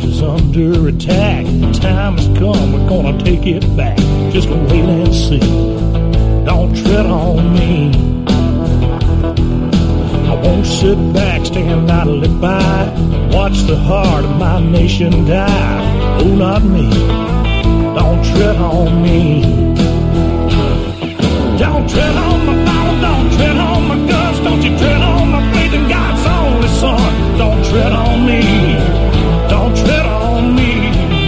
ours is under attack. The time has come, we're gonna take it back. Just wait and see. Don't tread on me. I won't sit back, stand idly by, watch the heart of my nation die. Oh, not me. Don't tread on me. Don't tread on my Bible, don't tread on my guns, don't you tread on my faith in God's only Son. Don't tread on me, don't tread on me.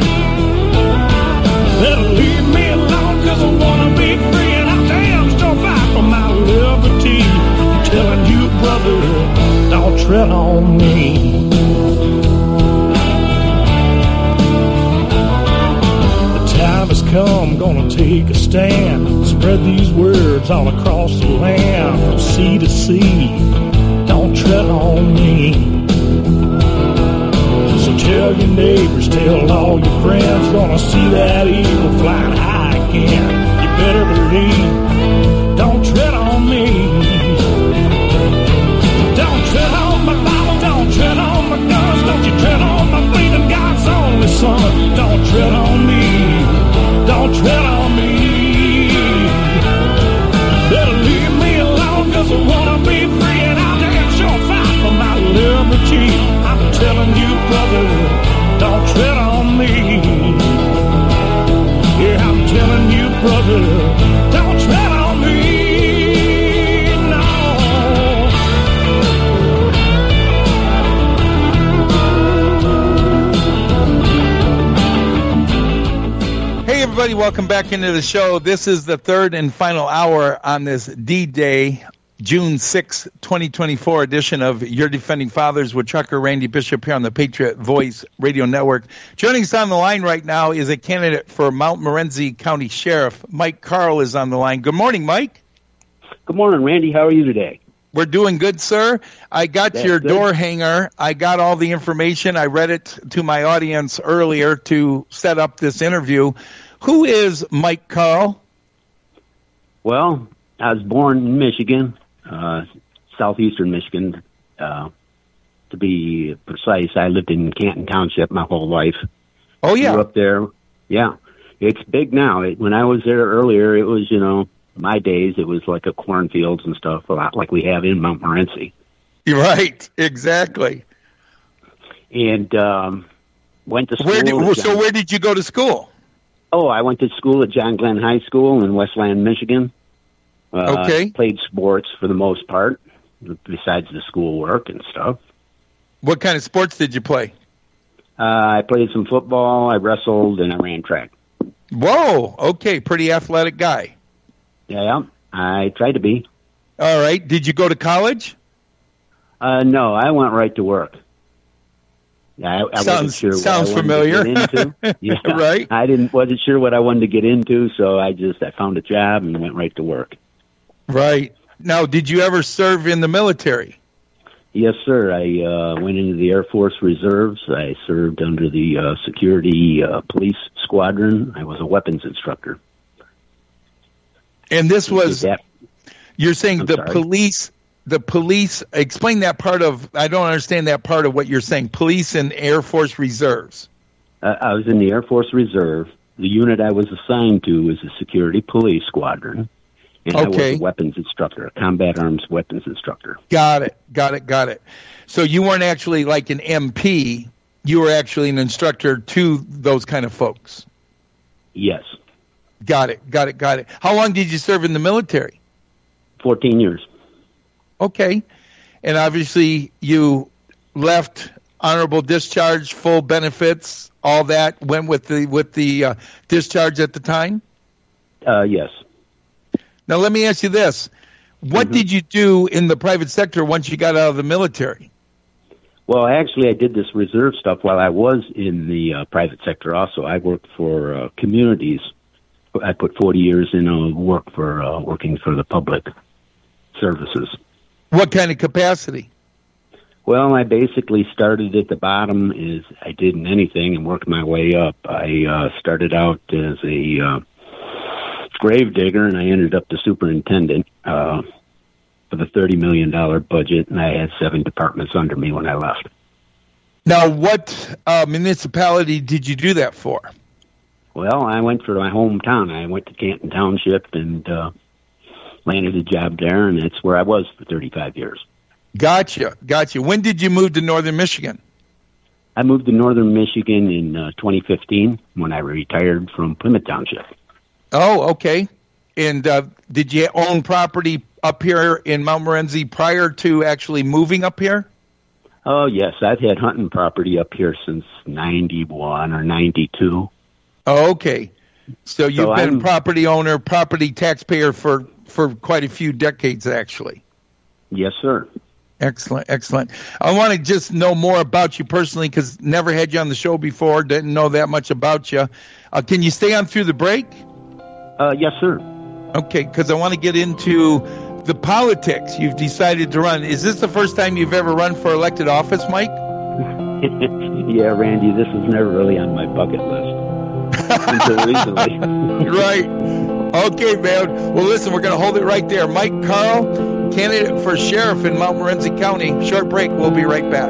Better leave me alone, cause I wanna be free, and I damn sure fight for my liberty. I'm telling you, brother, don't tread on me. Time has come, gonna take a stand. Spread these words all across the land, from sea to sea. Don't tread on me. So tell your neighbors, tell all your friends, gonna see that eagle flying high again. You better believe, don't tread on me. Don't tread on my Bible, don't tread on my guns, don't you tread on my faith in God's only Son. Don't tread on me. Don't tread on me. Better leave me alone, cause I wanna be free, and I'll damn sure fight for my liberty. I'm telling you, brother, don't tread on me. Yeah, I'm telling you, brother, don't tread on me. No. Everybody, welcome back into the show. This is the third and final hour on this D-Day, June 6, 2024 edition of Your Defending Fathers with Trucker Randy Bishop here on the Patriot Voice Radio Network. Joining us on the line right now is a candidate for Mount Morency County Sheriff. Mike Carl is on the line. Good morning, Mike. Good morning, Randy. How are you today? We're doing good, sir. I got your door hanger. I got all the information. I read it to my audience earlier to set up this interview. Who is Mike Carl? Well, I was born in Michigan, southeastern Michigan. To be precise, I lived in Canton Township my whole life. Oh, yeah. Grew up there. Yeah. It's big now. When I was there earlier, it was, my days, it was like a cornfields and stuff, a lot like we have in Mount Morency. Right, exactly. And went to school. Where did you go to school? Oh, I went to school at John Glenn High School in Westland, Michigan. Okay. Played sports for the most part, besides the schoolwork and stuff. What kind of sports did you play? I played some football, I wrestled, and I ran track. Whoa, okay, pretty athletic guy. Yeah, I tried to be. All right, did you go to college? No, I went right to work. I wasn't sure what I wanted familiar. to get into. Yeah, right. Wasn't sure what I wanted to get into, so I found a job and went right to work. Right. Now, did you ever serve in the military? Yes, sir. I went into the Air Force Reserves. I served under the security police squadron. I was a weapons instructor. And this was, you're saying police, explain that part of, I don't understand that part of what you're saying, police and Air Force Reserves. I was in the Air Force Reserve. The unit I was assigned to was a security police squadron. And I was a weapons instructor, a combat arms weapons instructor. Got it. So you weren't actually like an MP, you were actually an instructor to those kind of folks. Yes. Got it. How long did you serve in the military? 14 years. Okay. And obviously you left honorable discharge, full benefits, all that went with the discharge at the time? Yes. Now let me ask you this. What did you do in the private sector once you got out of the military? Well, actually, I did this reserve stuff while I was in the private sector also. I worked for communities. I put 40 years in work for working for the public services. What kind of capacity? Well, I basically started at the bottom as I did in anything and worked my way up. I started out as a grave digger, and I ended up the superintendent with a $30 million budget, and I had 7 departments under me when I left. Now, what municipality did you do that for? Well, I went for my hometown. I went to Canton Township and landed a job there, and that's where I was for 35 years. Gotcha. When did you move to Northern Michigan? I moved to Northern Michigan in 2015 when I retired from Plymouth Township. Oh, okay. And did you own property up here in Mount Morency prior to actually moving up here? Oh, yes. I've had hunting property up here since 91 or 92. Oh, okay. So you've been a property owner, property taxpayer for quite a few decades, actually. Yes, sir. Excellent. I want to just know more about you personally because never had you on the show before, didn't know that much about you. Can you stay on through the break? Yes, sir. Okay, because I want to get into the politics you've decided to run. Is this the first time you've ever run for elected office, Mike? Yeah, Randy, this was never really on my bucket list until recently. Right. Okay, man. Well, listen, we're going to hold it right there. Mike Carl, candidate for sheriff in Mount Morency County. Short break. We'll be right back.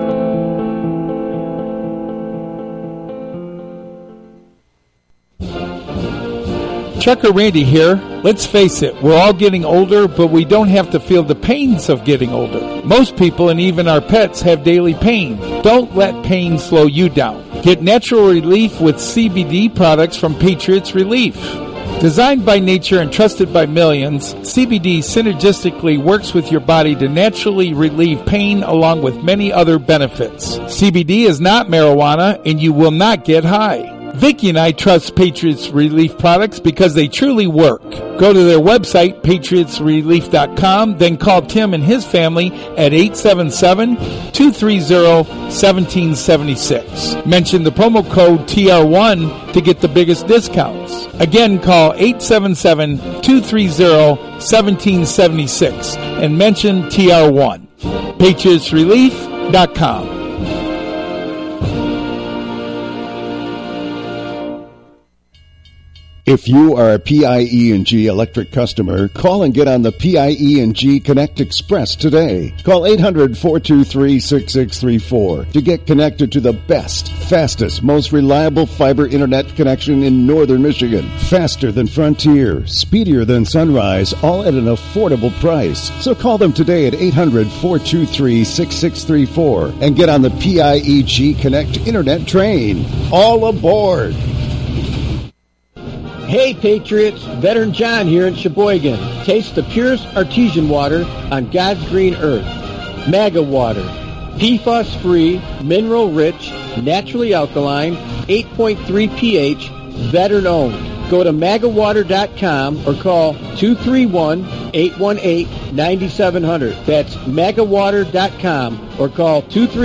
Chuck or Randy here. Let's face it, we're all getting older, but we don't have to feel the pains of getting older. Most people and even our pets have daily pain. Don't let pain slow you down. Get natural relief with CBD products from Patriots Relief. Designed by nature and trusted by millions, CBD synergistically works with your body to naturally relieve pain along with many other benefits. CBD is not marijuana and you will not get high. Vicki and I trust Patriots Relief products because they truly work. Go to their website, patriotsrelief.com, then call Tim and his family at 877-230-1776. Mention the promo code TR1 to get the biggest discounts. Again, call 877-230-1776 and mention TR1. patriotsrelief.com. If you are a PIE&G electric customer, call and get on the PIE&G Connect Express today. Call 800-423-6634 to get connected to the best, fastest, most reliable fiber internet connection in northern Michigan. Faster than Frontier, speedier than Sunrise, all at an affordable price. So call them today at 800-423-6634 and get on the PIE&G Connect internet train. All aboard! Hey Patriots, Veteran John here in Sheboygan. Taste the purest artesian water on God's green earth. Maga water. PFAS-free, mineral-rich, naturally alkaline, 8.3 pH, veteran-owned. Go to magawater.com or call 231-818-9700. That's magawater.com or call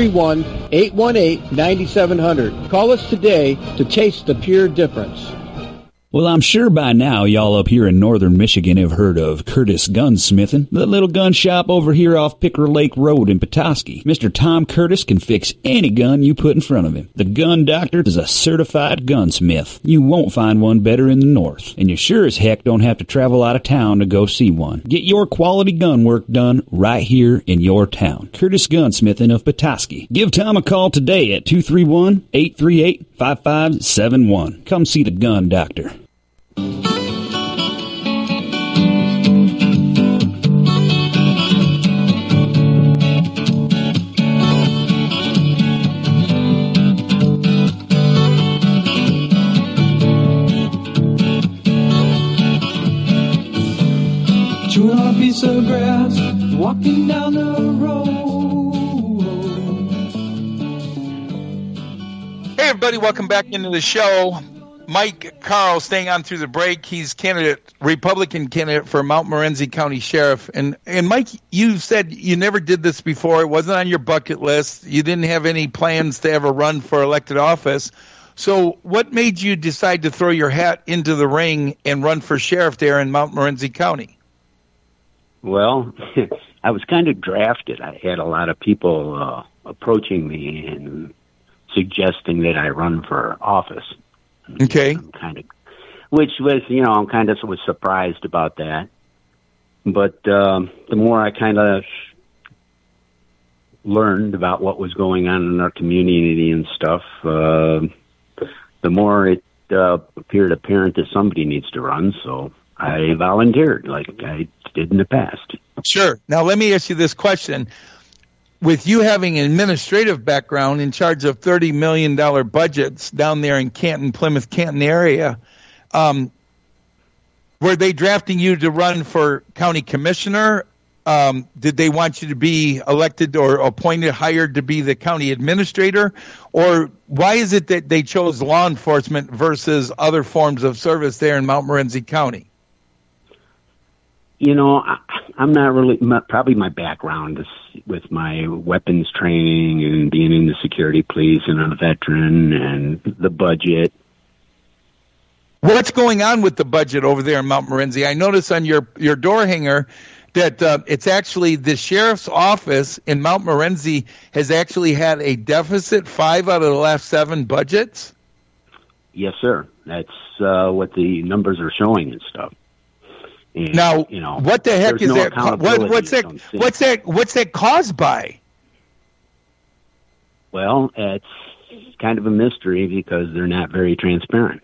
231-818-9700. Call us today to taste the pure difference. Well, I'm sure by now y'all up here in northern Michigan have heard of Curtis Gunsmithing, the little gun shop over here off Picker Lake Road in Petoskey. Mr. Tom Curtis can fix any gun you put in front of him. The Gun Doctor is a certified gunsmith. You won't find one better in the north, and you sure as heck don't have to travel out of town to go see one. Get your quality gun work done right here in your town. Curtis Gunsmithing of Petoskey. Give Tom a call today at 231-838-5571. Come see the Gun Doctor. Chewing on a piece of grass, walking down the road. Hey everybody, welcome back into the show. Mike Carl staying on through the break. He's Republican candidate for Mount Morency County Sheriff. And Mike, you said you never did this before. It wasn't on your bucket list. You didn't have any plans to ever run for elected office. So what made you decide to throw your hat into the ring and run for sheriff there in Mount Morency County? Well, I was kind of drafted. I had a lot of people approaching me and suggesting that I run for office. Okay. Which was, I'm kind of was surprised about that. But the more I kind of learned about what was going on in our community and stuff, the more it appeared apparent that somebody needs to run. So I volunteered like I did in the past. Sure. Now, let me ask you this question. With you having an administrative background in charge of $30 million budgets down there in Canton, Plymouth, Canton area, were they drafting you to run for county commissioner? Did they want you to be elected or appointed, hired to be the county administrator? Or why is it that they chose law enforcement versus other forms of service there in Mount Morency County? You know, I'm not really, probably my background is with my weapons training and being in the security police and a veteran and the budget. What's going on with the budget over there in Mount Morency? I notice on your door hanger that it's actually the sheriff's office in Mount Morency has actually had a deficit 5 out of the last 7 budgets. Yes, sir. That's what the numbers are showing and stuff. And, now, you know, what the heck is no that? What's that caused by? Well, it's kind of a mystery because they're not very transparent.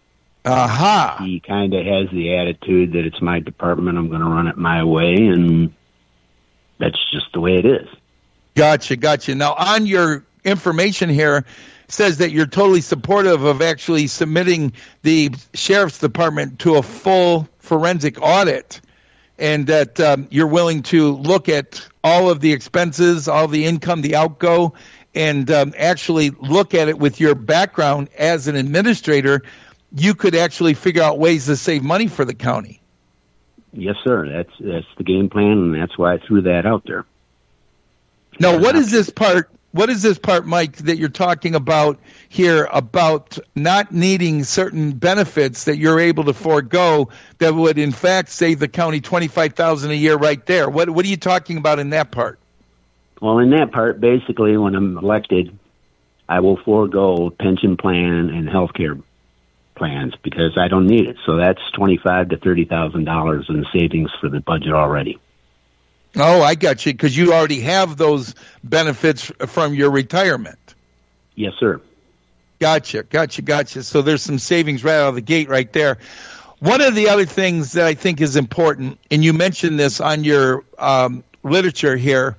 Aha. He kind of has the attitude that it's my department, I'm going to run it my way, and that's just the way it is. Gotcha. Now, on your information here, says that you're totally supportive of actually submitting the sheriff's department to a full forensic audit, and that you're willing to look at all of the expenses, all the income, the outgo, and actually look at it with your background as an administrator. You could actually figure out ways to save money for the county. Yes, sir. That's the game plan, and that's why I threw that out there. Now, what is this part? What is this part, Mike, that you're talking about here about not needing certain benefits that you're able to forego that would, in fact, save the county $25,000 a year right there? What are you talking about in that part? Well, in that part, basically, when I'm elected, I will forego pension plan and health care plans because I don't need it. So that's $25,000 to $30,000 in savings for the budget already. Oh, I got you, because you already have those benefits from your retirement. Yes, sir. Gotcha. So there's some savings right out of the gate right there. One of the other things that I think is important, and you mentioned this on your literature here,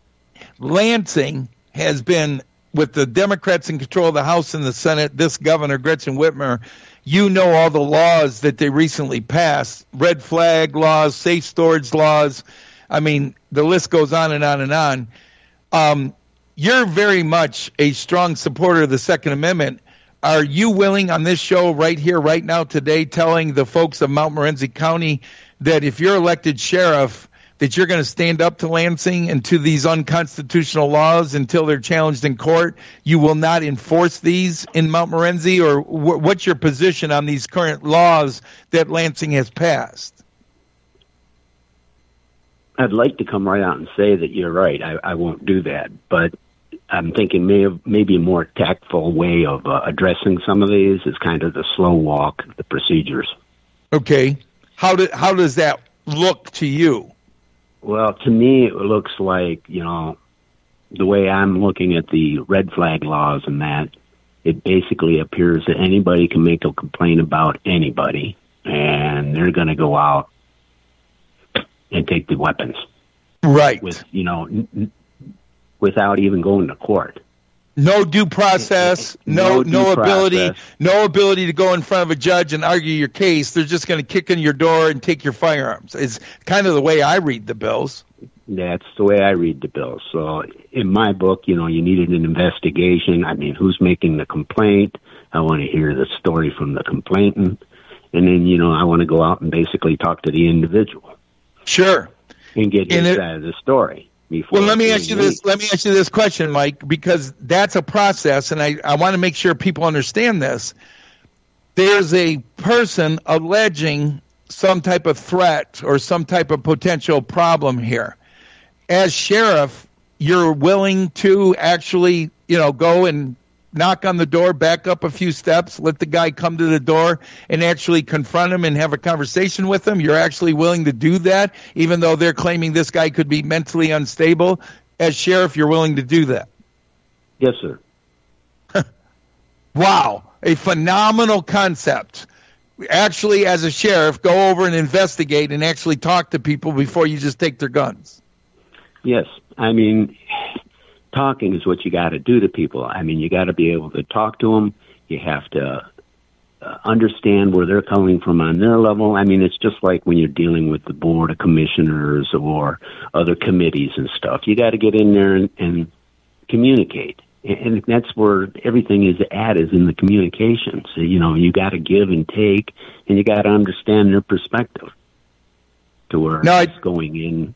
Lansing has been, with the Democrats in control of the House and the Senate, this governor, Gretchen Whitmer, you know all the laws that they recently passed, red flag laws, safe storage laws. I mean, the list goes on and on and on. You're very much a strong supporter of the Second Amendment. Are you willing on this show right here, right now, today, telling the folks of Mount Morency County that if you're elected sheriff, that you're going to stand up to Lansing and to these unconstitutional laws until they're challenged in court? You will not enforce these in Mount Morency? Or what's your position on these current laws that Lansing has passed? I'd like to come right out and say that you're right. I won't do that, but I'm thinking maybe a more tactful way of addressing some of these is kind of the slow walk, the procedures. Okay. How does that look to you? Well, to me, it looks like, you know, the way I'm looking at the red flag laws and that, it basically appears that anybody can make a complaint about anybody, and they're going to go out and take the weapons. Right. Without even going to court. No due process, no ability to go in front of a judge and argue your case. They're just going to kick in your door and take your firearms. It's kind of the way I read the bills. That's the way I read the bills. So in my book, you needed an investigation. I mean, who's making the complaint? I want to hear the story from the complainant. And then, I want to go out and basically talk to the individual. Sure. And get his side of the story. Well, let me ask you this. Let me ask you this question, Mike, because that's a process, and I want to make sure people understand this. There's a person alleging some type of threat or some type of potential problem here. As sheriff, you're willing to actually, go and knock on the door, back up a few steps, let the guy come to the door and actually confront him and have a conversation with him. You're actually willing to do that, even though they're claiming this guy could be mentally unstable. as sheriff, you're willing to do that? Yes, sir. Wow, a phenomenal concept. Actually, as a sheriff, go over and investigate and actually talk to people before you just take their guns. Yes. I mean, talking is what you got to do to people. I mean, you got to be able to talk to them. You have to understand where they're coming from on their level. I mean, it's just like when you're dealing with the board of commissioners or other committees and stuff. You got to get in there and communicate. And that's where everything is is in the communication. So, you got to give and take, and you got to understand their perspective to where it's going in.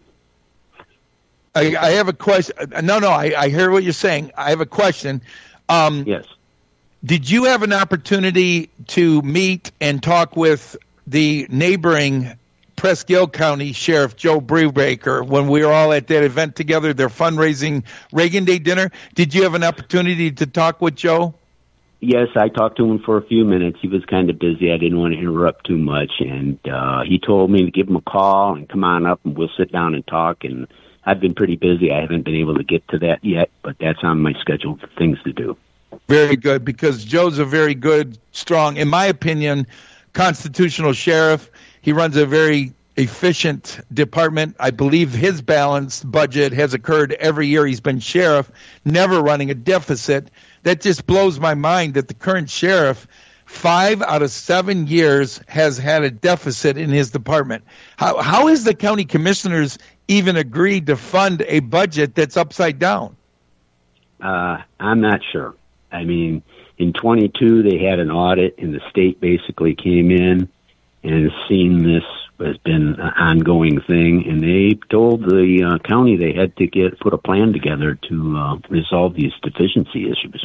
I have a question. No, I hear what you're saying. I have a question. Yes. Did you have an opportunity to meet and talk with the neighboring Presque County Sheriff Joe Brubaker when we were all at that event together, their fundraising Reagan Day dinner? Did you have an opportunity to talk with Joe? Yes, I talked to him for a few minutes. He was kind of busy. I didn't want to interrupt too much, and he told me to give him a call and come on up, and we'll sit down and talk. And I've been pretty busy. I haven't been able to get to that yet, but that's on my schedule for things to do. Very good, because Joe's a very good, strong, in my opinion, constitutional sheriff. He runs a very efficient department. I believe his balanced budget has occurred every year he's been sheriff, never running a deficit. That just blows my mind that the current sheriff, 5 out of 7 years, has had a deficit in his department. How has the county commissioners even agreed to fund a budget that's upside down? I'm not sure. I mean, in 22, they had an audit, and the state basically came in and seen this has been an ongoing thing, and they told the county they had to put a plan together to resolve these deficiency issues.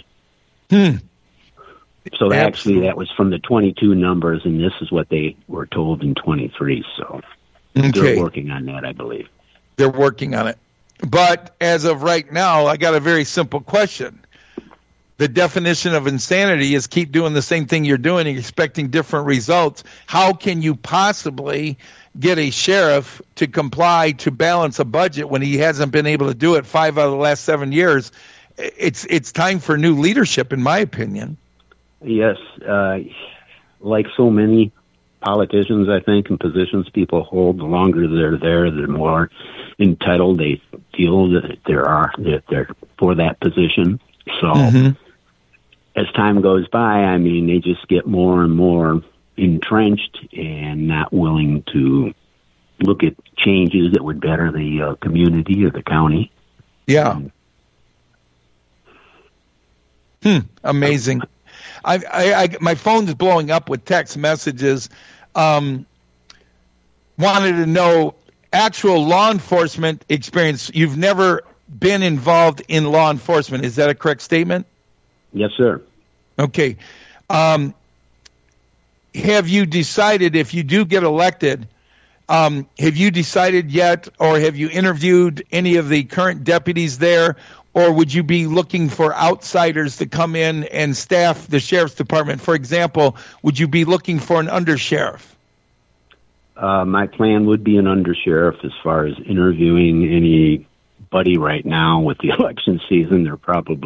So actually, that was from the 22 numbers, and this is what they were told in 23. So they're working on that, I believe. They're working on it. But as of right now, I got a very simple question. The definition of insanity is keep doing the same thing you're doing and expecting different results. How can you possibly get a sheriff to comply to balance a budget when he hasn't been able to do it 5 out of the last 7 years? It's time for new leadership, in my opinion. Yes. Like so many politicians, I think, and positions people hold, the longer they're there, the more entitled they feel that they're for that position. So as time goes by, I mean, they just get more and more entrenched and not willing to look at changes that would better the community or the county. Yeah. Amazing. My phone is blowing up with text messages. Wanted to know actual law enforcement experience. You've never been involved in law enforcement. Is that a correct statement? Yes, sir. Okay. Have you decided, if you do get elected, have you decided yet, or have you interviewed any of the current deputies there, or would you be looking for outsiders to come in and staff the sheriff's department? For example, would you be looking for an undersheriff? My plan would be an undersheriff. As far as interviewing anybody right now with the election season, they're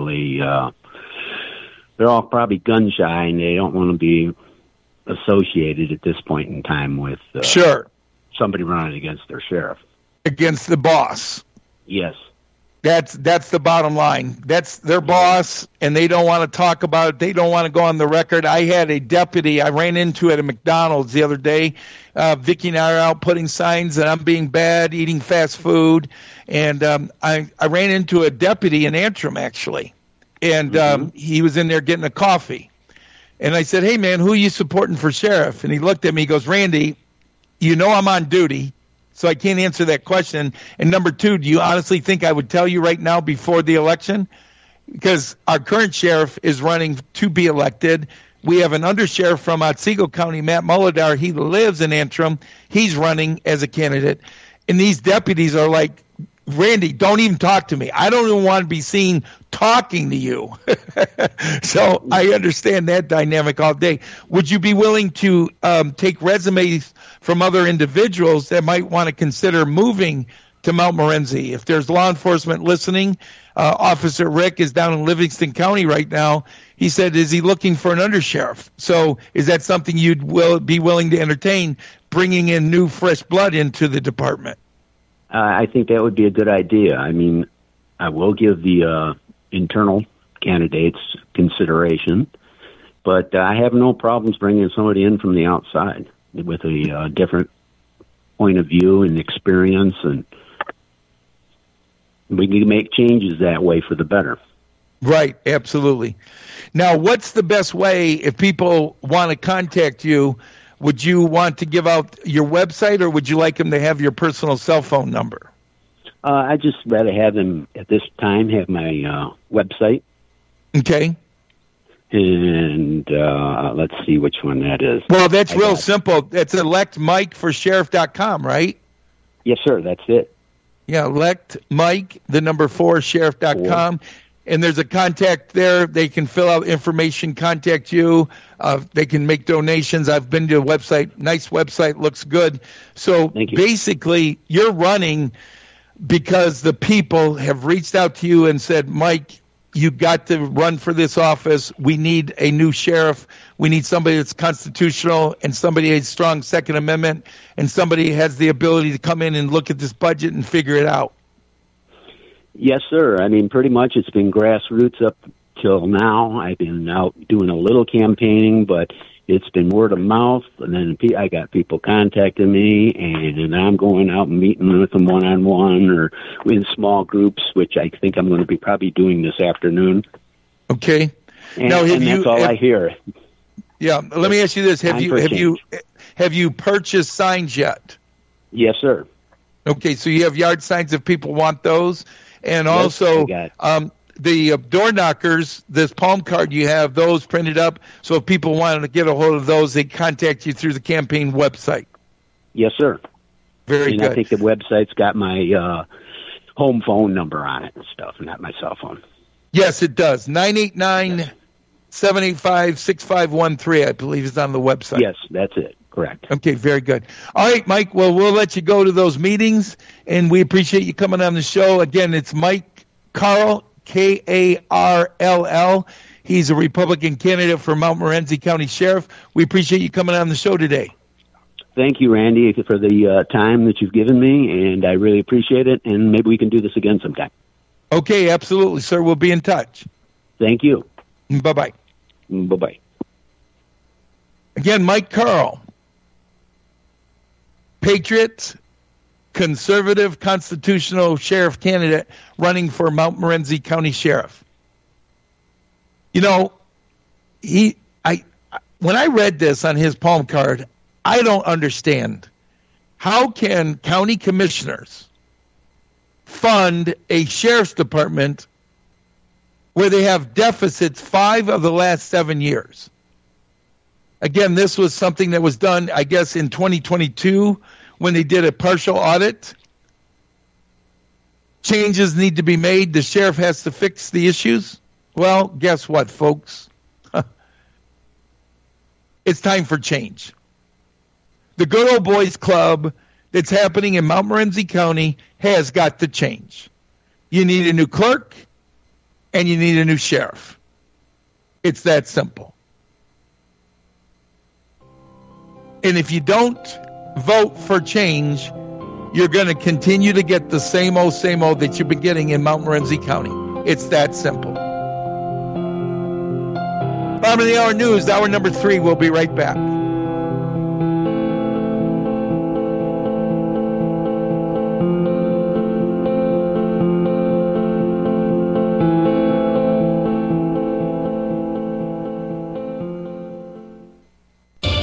all probably gun shy, and they don't want to be associated at this point in time with somebody running against their sheriff, against the boss. Yes. That's the bottom line. That's their boss, and they don't want to talk about it. They don't want to go on the record. I had a deputy I ran into at a McDonald's the other day. Vicki and I are out putting signs that I'm being bad, eating fast food, and I ran into a deputy in Antrim, actually, and he was in there getting a coffee. And I said, "Hey, man, who are you supporting for sheriff?" And he looked at me, he goes, "Randy, you know I'm on duty, so I can't answer that question. And number two, do you honestly think I would tell you right now before the election? Because our current sheriff is running to be elected. We have an undersheriff from Otsego County, Matt Mullidar. He lives in Antrim. He's running as a candidate. And these deputies are like, Randy, don't even talk to me. I don't even want to be seen talking to you." So I understand that dynamic all day. Would you be willing to take resumes from other individuals that might want to consider moving to Mount Morenci. If there's law enforcement listening, Officer Rick is down in Livingston County right now. He said, is he looking for an undersheriff? So is that something you'd be willing to entertain, bringing in new, fresh blood into the department? I think that would be a good idea. I mean, I will give the internal candidates consideration, but I have no problems bringing somebody in from the outside with a different point of view and experience, and we can make changes that way for the better. Right, absolutely. Now, what's the best way if people want to contact you? Would you want to give out your website, or would you like them to have your personal cell phone number? I just rather have them at this time have my website. Okay. And let's see which one that is. Well, that's real simple. It's electmikeforsheriff.com, right? Yes, sir. That's it. Yeah, electmike4sheriff.com. And there's a contact there. They can fill out information, contact you. They can make donations. I've been to a website. Nice website. Looks good. So basically, you're running because the people have reached out to you and said, Mike, you got to run for this office. We need a new sheriff. We need somebody that's constitutional and somebody has strong Second Amendment and somebody has the ability to come in and look at this budget and figure it out. Yes, sir. I mean, pretty much it's been grassroots up till now. I've been out doing a little campaigning, but it's been word of mouth, and then I got people contacting me, and I'm going out and meeting with them one-on-one or in small groups, which I think I'm going to be probably doing this afternoon. Okay. And that's all I hear. Yeah. Let me ask you this: Have you purchased signs yet? Yes, sir. Okay, so you have yard signs if people want those, and also the door knockers, this palm card, you have those printed up. So if people wanted to get a hold of those, they contact you through the campaign website. Yes, sir. Very good. I think the website's got my home phone number on it and stuff, not my cell phone. Yes, it does. 989-785-6513, I believe, is on the website. Yes, that's it. Correct. Okay, very good. All right, Mike, well, we'll let you go to those meetings, and we appreciate you coming on the show. Again, it's Mike Carl, Karll. He's a Republican candidate for Mount Morenci County Sheriff. We appreciate you coming on the show today. Thank you, Randy, for the time that you've given me, and I really appreciate it, and maybe we can do this again sometime. Okay, absolutely, sir. We'll be in touch. Thank you. Bye-bye. Bye-bye. Again, Mike Carl, Patriot, conservative, constitutional sheriff candidate running for Mount Morenci County Sheriff. You know, when I read this on his palm card, I don't understand. How can county commissioners fund a sheriff's department where they have deficits 5 of the last 7 years? Again, this was something that was done, I guess, in 2022 when they did a partial audit. Changes need to be made. The sheriff has to fix the issues. Well, guess what, folks? It's time for change. The Good Old Boys Club that's happening in Mount Morenci County has got to change. You need a new clerk, and you need a new sheriff. It's that simple. And if you don't vote for change, you're going to continue to get the same old that you've been getting in Mount Morenci County. It's that simple. Bottom of the hour news, hour number 3. We'll be right back.